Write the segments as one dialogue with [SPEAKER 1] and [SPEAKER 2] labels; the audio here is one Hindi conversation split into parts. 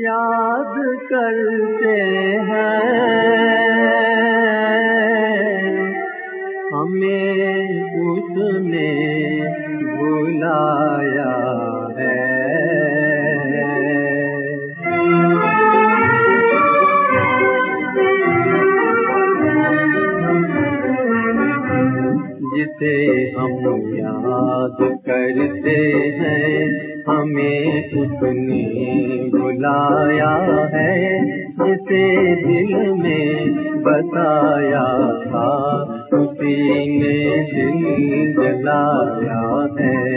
[SPEAKER 1] याद करते हैं हमें उसने भुलाया है। जिसे हम याद करते हैं हमें उसने बुलाया है। जिसे दिल में बसाया था उसी ने दिल जलाया है।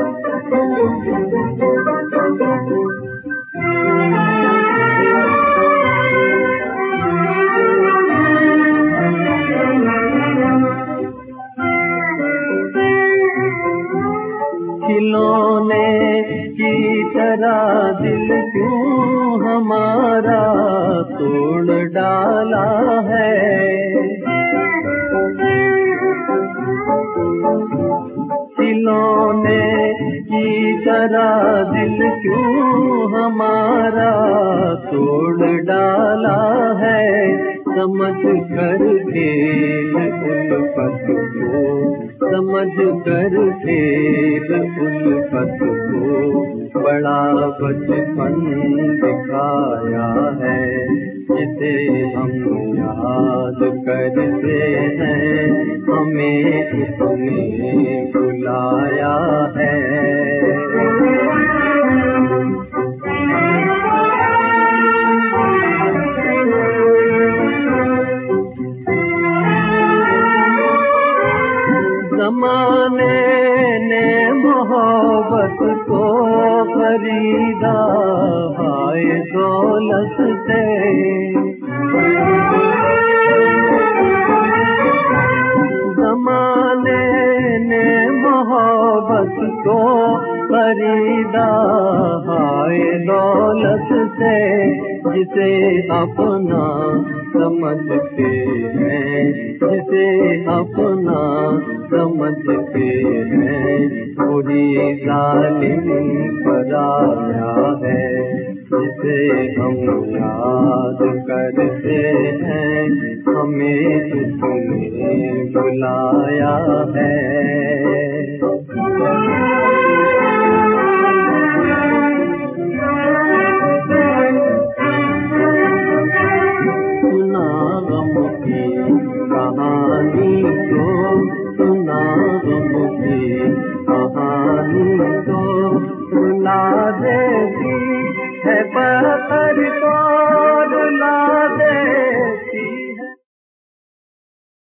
[SPEAKER 1] खिलौने की तरह दिल क्यों हमारा तोड़ डाला है। खिलौने की तरह दिल क्यों हमारा तोड़ डाला है। समझ कर खेल उल्फत को, समझ कर खेल उल्फत को बड़ा बचपन दिखाया है। जिसे हम याद करते हैं हमें उसने बुलाया है। ज़माने ने मोहब्बत को खरीदा हाय दौलत से। ज़माने ने मोहब्बत को खरीदा हाय दौलत से। जिसे अपना समझते हैं, जिसे अपना समझते हैं वही जालिम पराया है। जिसे हम याद करते हैं हमें उसने बुलाया है। सुना गम की कहानी को, सुना गम की कहानी को, रुला देती है पत्थर को।